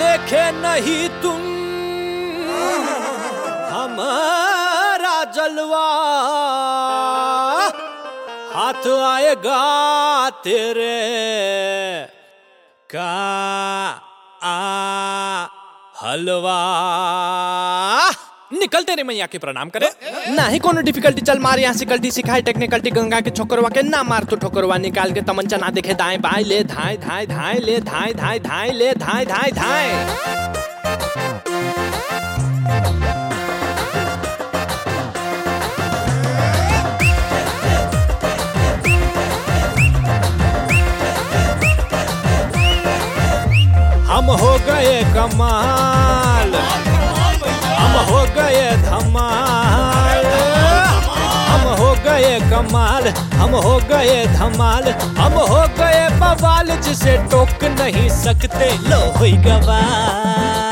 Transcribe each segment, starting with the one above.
देखे नहीं तुम हमारा जलवा, हाथ आएगा तेरे का हलवा। निकल तेरे मैया के प्रणाम करे। ना ही कोनो डिफिकल्टी चल मार यहाँ सिकल्टी सिखाए टेक्निकलिटी गंगा के छोकरवा के ना मार तो ठोकरवा निकाल के तमंचा ना देखे दाएं बाएं ले धाए धाए धाए ले धाए धाए धाए ले धाए धाए धाए। हम हो गए कमाल, हम हो गए धमाल, हम हो गए कमाल, हम हो गए धमाल, हम हो गए बवाल जिसे टोक नहीं सकते। लो हुई गवाह,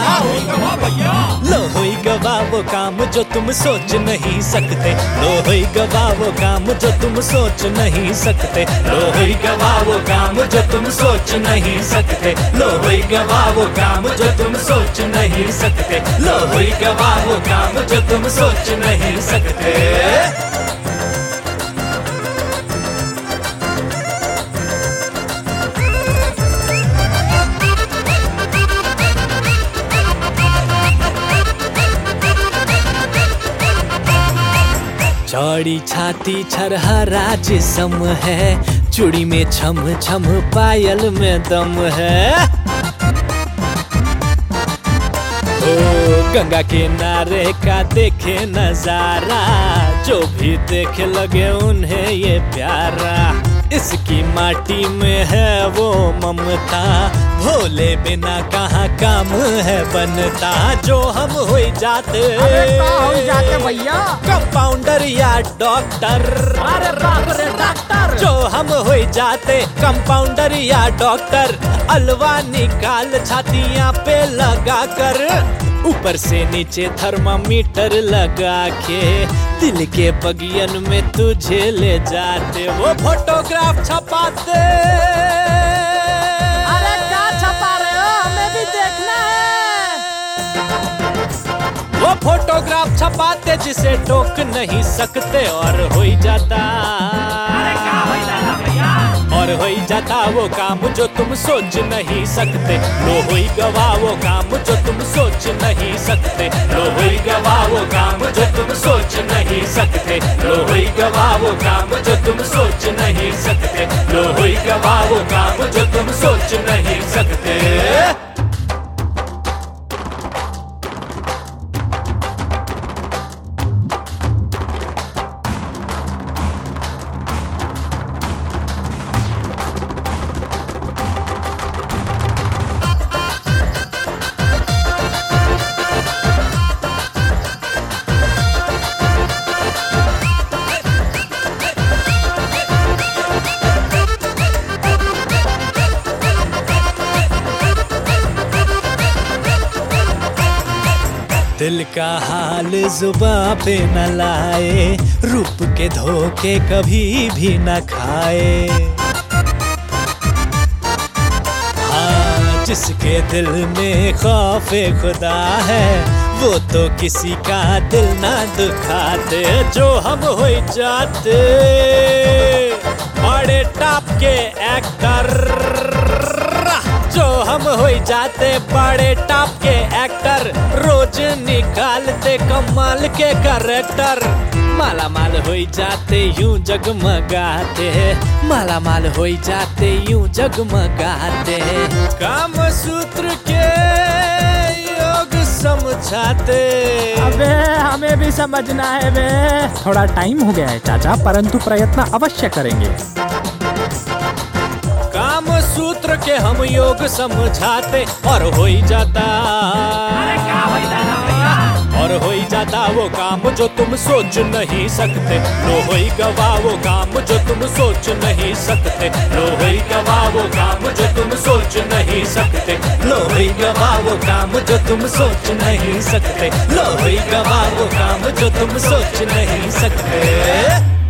लो हुई गवाह वो काम जो तुम सोच नहीं सकते। लो हुई गवाह वो काम जो तुम सोच नहीं सकते। लो हुई गवाह वो काम जो तुम सोच नहीं सकते। लो हुई गवाह वो काम जो तुम सोच नहीं सकते। लो हुई गवाह वो काम जो तुम सोच नहीं सकते। चौड़ी छाती छरहरा जिस्म है, चूड़ी में छम छम पायल में दम है। ओ गंगा किनारे का देखे नजारा, जो भी देखे लगे उन्हें ये प्यारा। इसकी माटी में है वो ममता, भोले बिना कहाँ काम है बनता। जो हम हो जाते भैया कंपाउंडर या डॉक्टर, अरे बाप रे डॉक्टर। जो हम हो जाते कंपाउंडर या डॉक्टर, अलवा निकाल छातियाँ पे लगा कर, ऊपर से नीचे थर्मामीटर लगा के दिल के बगियन में तुझे ले जाते। वो फोटोग्राफ छपाते। अरे क्या छपा रहे हो, हमें भी देखना है। वो फोटोग्राफ छपाते जिसे टोक नहीं सकते, और हो जाता, अरे क्या हो जाता भैया, और हो जाता वो काम जो तुम सोच नहीं सकते। लो हुई गवाह वो काम जो तुम सोच नहीं सकते। लो हुई गवाह वो काम जो तुम सोच नहीं सकते। लो हुई गवाह वो काम जो तुम सोच नहीं सकते। लो हुई गवाह वो काम जो तुम सोच नहीं सकते। दिल का हाल जुबां पे न लाए, रूप के धोखे कभी भी न खाए। हाँ जिसके दिल में खौफे खुदा है, वो तो किसी का दिल ना दुखाते। जो हम हो जाते बड़े टॉप के एक्टर, जो हम हो जाते बड़े टॉप के एक्टर, रोज निकालते कमाल के कैरेक्टर। माला माल हो जाते यूं जगमगाते, माला माल हो जाते यूं जगमगाते। काम सूत्र के योग समझाते। अबे हमें भी समझना है बे। थोड़ा टाइम हो गया है चाचा, परंतु प्रयत्न अवश्य करेंगे। काम सूत्र के हम योग समझाते, और हो जाता, अरे क्या हो जाता भैया, और हो जाता वो काम जो तुम सोच नहीं सकते। लो हुई गवाह वो काम जो तुम सोच नहीं सकते। लो हुई गवाह वो काम जो तुम सोच नहीं सकते। लो हुई गवाह वो काम जो तुम सोच नहीं सकते। लो हुई गवाह वो काम जो तुम सोच नहीं सकते।